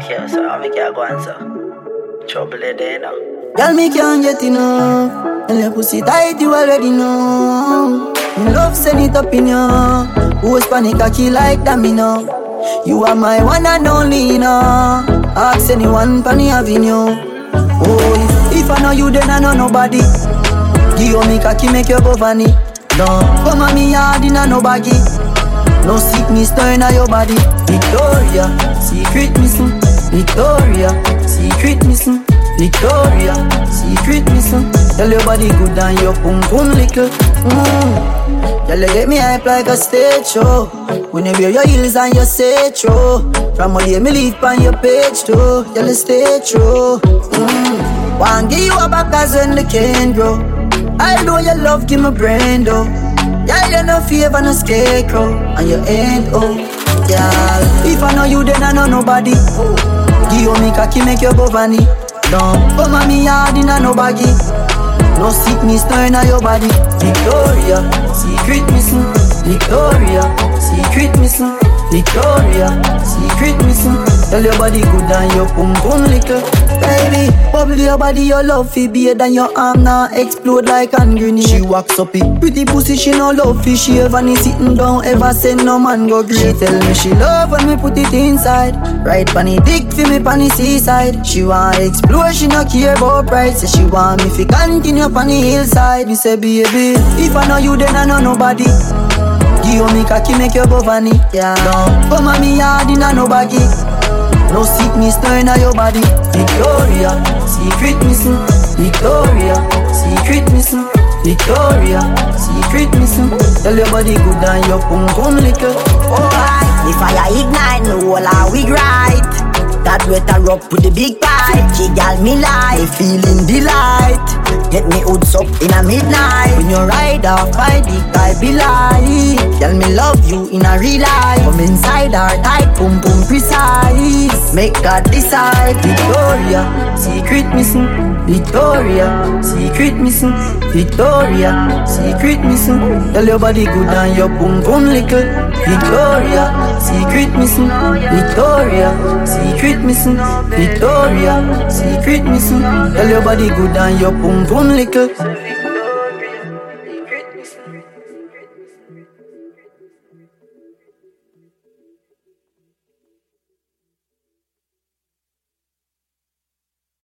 Yeah, so I make you go answer. Trouble it there now. Girl, me can't get enough. And your pussy tight, you already know. Love send it up in you. Who's panic cocky like that, me know. You are my one and only, you know. Ask anyone, Panny Avenue. Oh, if I know you, then I know nobody. Give me cocky, make you go funny. No, come on me hard in a no baggy. No sickness, no in your body. Victoria, secret missing. Victoria, secret missing. Victoria, secret missing. Tell your body good and your pum pum little. Girl, you get me hype like a stage show. When you wear your heels and you say true. From all day me leave on your page too. Girl, you stay true. One give you a back as when the can grow. I know your love give me brain though. Girl, you no favor no scarecrow. And you ain't oh. Girl, if I know you then I know nobody. Give me cocky make you go vanny. Don't come on me hard in a no baggy. No sickness no in your body. Victoria, secret missing. Victoria, secret missing. Victoria, secret missing. Tell your body good and your pum pum little. Baby, bubble your body, your love fi beer than your arm now explode like a grenade. She walks up it, pretty pussy she no love fi. She ever ni sitting down, ever send no man go great. She tell me she love when me put it inside. Right panny dick fi me panny seaside. She want explore, she no care about price. Say she want me fi continue panny hillside. Me say baby, if I know you then I know nobody. Give me cocky make you go vanny. Yeah, no, come on me hard in a no baggy. No sickness no in your body. Victoria, secret missing. Victoria, secret missing. Victoria, secret missing. Tell your body good and your pum pum little. Alright, the fire ignite, no wall are we right. That wetter up with the big pipe. She gal me like, feeling delight. Get me hoods up in a midnight. When you ride off my dick, I be like. Tell me love you in a real life. Come inside our tight, pum pum precise. Make God decide. Victoria, secret missing. Victoria, secret missing. Victoria, secret missing. Tell your body good and your pum pum little. Victoria, secret missing. Victoria, secret missing. Victoria, secret missing. Tell your body good and your pum pum little.